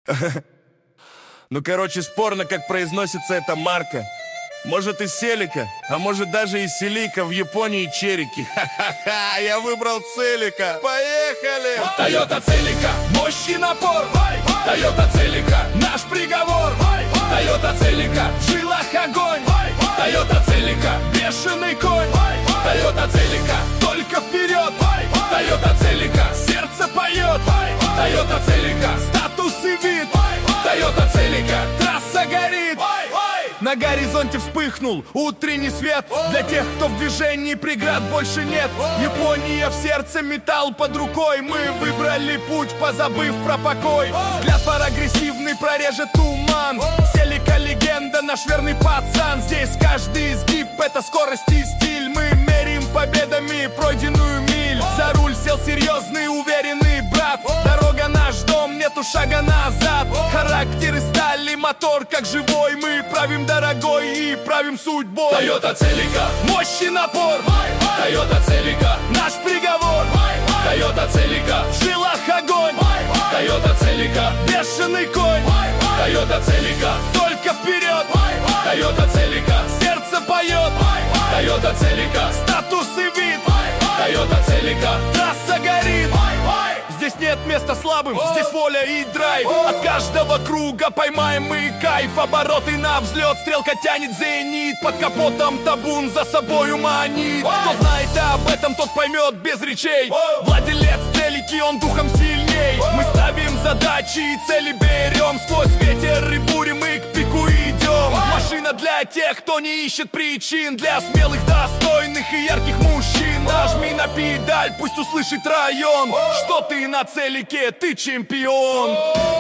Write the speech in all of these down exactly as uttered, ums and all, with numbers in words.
Ну, короче, спорно, как произносится эта марка. Может, из Селика, а может, даже из Селика, в Японии черики. Ха-ха-ха, я выбрал Целика. Поехали! Тойота Целика, мощь и напор. Тойота Целика, наш приговор. Тойота Целика, в жилах огонь. Тойота Целика, бешеный конь. Тойота Целика, только вперед. Тойота Целика, сердце поет. Тойота Целика, статус и вид. Тойота Целика, трасса горит. На горизонте вспыхнул утренний свет. Для тех, кто в движении, преград больше нет. Япония в сердце, металл под рукой. Мы выбрали путь, позабыв про покой. Взгляд прогрессивный прорежет туман. Селика легенда, наш верный пацан. Здесь каждый изгиб — это скорость и стиль. Мы меряем победами пройденную миль. За руль сел серьезный, уверенный брат. Дорога наш дом, нету шага назад. Характер из стали, мотор как живой. Мы правим дорогой и правим судьбой. Тойота Целика, мощь и напор. Тойота Целика, наш приговор. Тойота Целика, в жилах огонь. Тойота Целика, бешеный конь. Тойота Целика, только вперед. Тойота Целика, сердце поет. Тойота Целика, статус и вид. Тойота Целика, трасса горит. Здесь нет места слабым, здесь воля и драйв. От каждого круга поймаем мы кайф. Обороты на взлет, стрелка тянет зенит. Под капотом табун за собою манит. Кто знает об этом, тот поймет без речей. Владелец Целики, он духом сильней. Мы ставим задачи и цели берем. Сквозь ветер и бури мы к пику идем. Машина для тех, кто не ищет причин. Для смелых, достойных и ярких мужчин. Нажми на педаль, пусть услышит район, что ты на Целике, ты чемпион.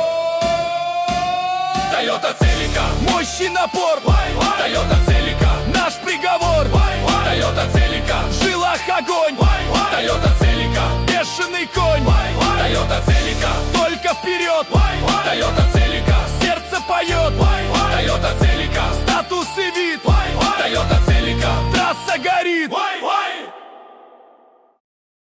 Тойота Целика, мощь и напор. Тойота Целика, наш приговор. Тойота Целика, в жилах огонь. Тойота Целика, бешеный конь. Тойота Целика, только вперед. Тойота Целика, сердце поет. Тойота Целика,